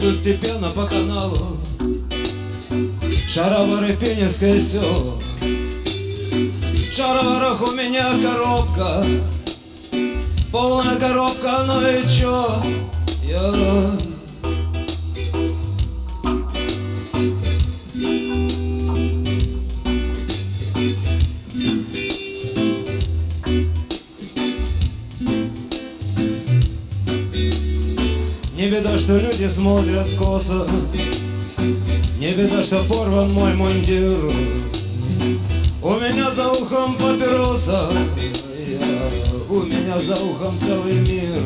иду степенно по каналу, Шаровары, Пенинское село. В шароварах у меня коробка, полная коробка, ну и чё? Не беда, что люди смотрят косо, не беда, что порван мой мундир. У меня за ухом папироса, у меня за ухом целый мир.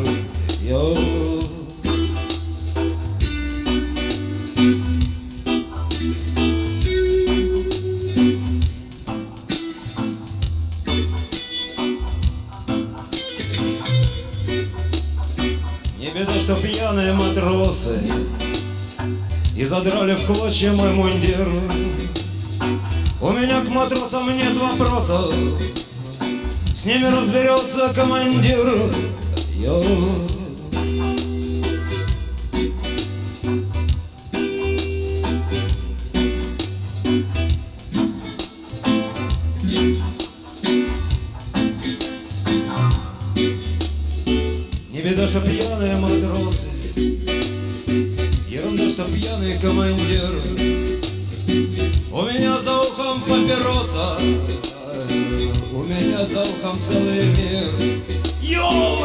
Не беда, что пьяные матросы и задрали в клочья мой мундир. У меня к матросам нет вопросов, с ними разберется командир. Не беда, что пьяные матросы, ерунда, что пьяный командир. У меня за ухом папироса, у меня за ухом целый мир. Йоу!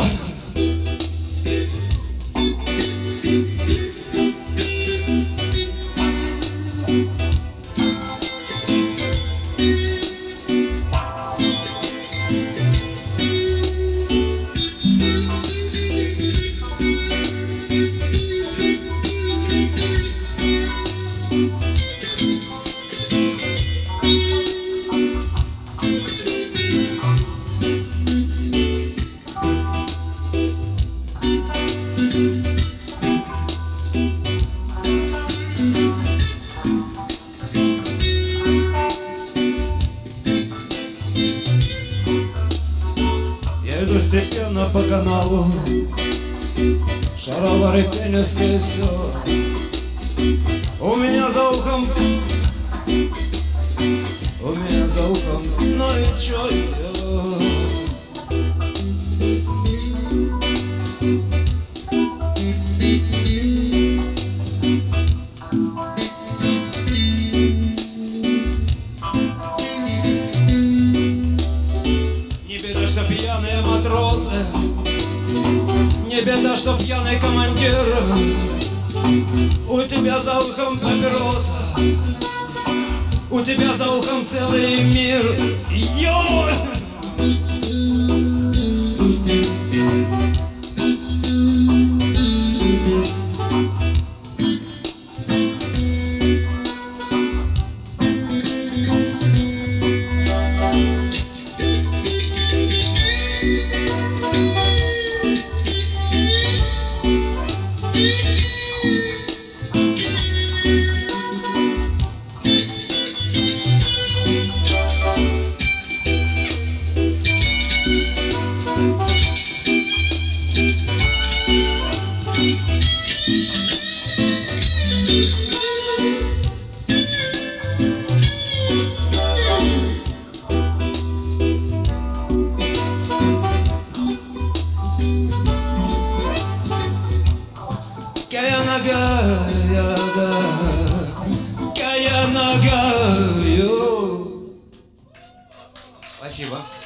Иду степенно по каналу, шаровары, Пенинское село. У меня за ухом, ну и чё? Не беда, что пьяные матросы, не беда, что пьяный командир. У тебя за ухом папироса, у тебя за ухом целый мир. Йой! Спасибо.